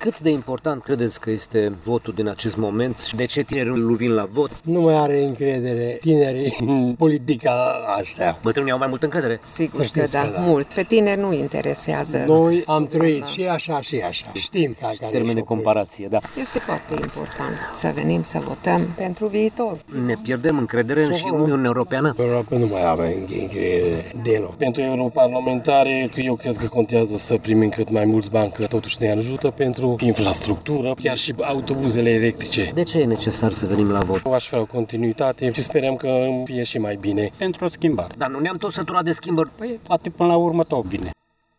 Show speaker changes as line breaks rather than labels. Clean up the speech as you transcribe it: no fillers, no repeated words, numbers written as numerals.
Cât de important credeți că este votul din acest moment și de ce tinerii nu vin la vot?
Nu mai are încredere tinerii în politica asta.
Bătrânii au mai multă încredere?
Sigur că da, mult. Pe tineri nu interesează.
Noi am trăit și așa și așa. Știm care
Termen de comparație, da.
Este foarte important să venim să votăm pentru viitor.
Ne pierdem încredere și în Uniunea Europeană?
Europa nu mai avem încredere deloc.
Pentru europarlamentare, eu cred că contează să primim cât mai mulți bani, că totuși ne ajută pentru infrastructură, chiar și autobuzele electrice.
De ce e necesar să venim la vot?
Aș vrea o continuitate și sperăm că fie și mai bine.
Pentru o schimbare.
Dar nu ne-am tot săturat de schimbări?
Păi, poate până la urmă tot bine.